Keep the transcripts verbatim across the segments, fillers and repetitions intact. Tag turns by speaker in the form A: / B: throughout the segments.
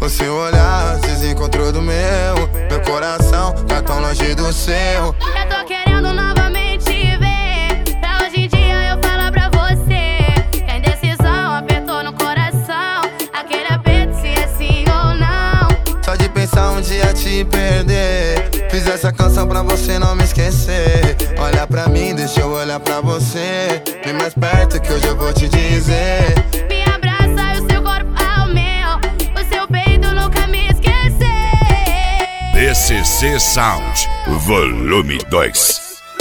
A: O seu olhar se desencontrou do meu. Meu coração tá tão longe do seu.
B: Eu tô querendo novamente te ver. Pra hoje em dia eu falar pra você que a indecisão apertou no coração. Aquele aperto se é sim ou não.
A: Só de pensar um dia te perder. Fiz essa canção pra você não me esquecer. Olha pra mim, deixa eu olhar pra você. Vem mais perto que hoje eu vou te dizer.
B: Me abraça e o seu corpo ao meu. O seu peito nunca me esquecer.
C: D C C Sound, volume dois.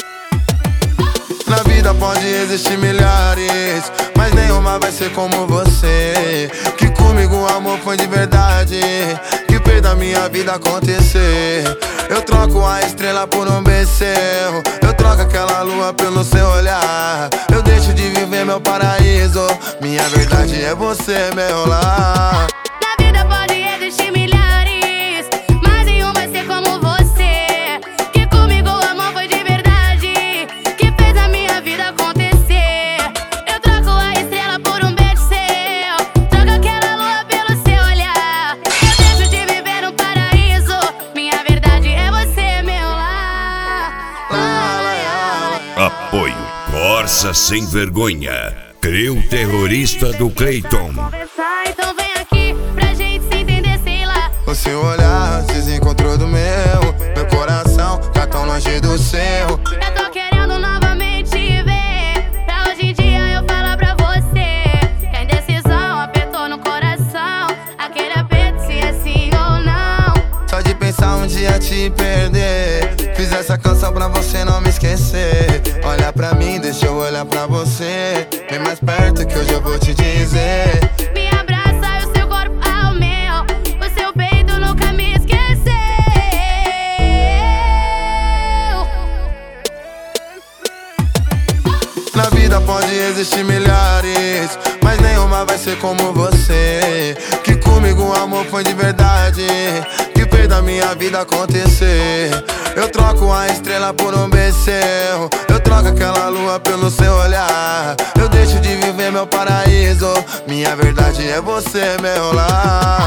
A: Na vida pode existir milhares, mas nenhuma vai ser como você. Que comigo o amor foi de verdade, que fez da minha vida acontecer. Eu troco a estrela por um beijo. Eu troco aquela lua pelo seu olhar. Eu deixo de viver meu paraíso. Minha verdade é você, meu lar.
B: Na vida pode existir milhares, mas nenhum vai ser como você. Que comigo o amor foi de verdade, que fez a minha vida acontecer. Eu troco a estrela por um beijo seu. Troco aquela lua pelo seu olhar. Eu deixo de viver um paraíso. Minha verdade é você, meu lar.
C: Apoio Corsa Sem Vergonha, Creu Terrorista do Cleiton.
B: Conversar, então vem aqui pra gente se entender, sei lá.
A: O seu olhar se desencontrou do meu. Meu coração tá tão longe do seu.
B: Eu tô querendo novamente te ver. Pra hoje em dia eu falar pra você que a indecisão apertou no coração. Aquele aperto se é sim ou não.
A: Só de pensar um dia te perder. Fiz essa canção pra você não me esquecer. Olha pra mim, deixa eu olhar pra você. Vem mais perto que hoje eu vou te dizer.
B: Me abraça e o seu corpo ao meu. O seu peito nunca me esqueceu.
A: Na vida pode existir milhares, mas nenhuma vai ser como você. Que comigo o amor foi de verdade, que fez da minha vida acontecer. Eu troco a estrela por um beijo seu. Eu troco aquela lua pelo seu olhar. Eu deixo de viver meu paraíso. Minha verdade é você, meu lar.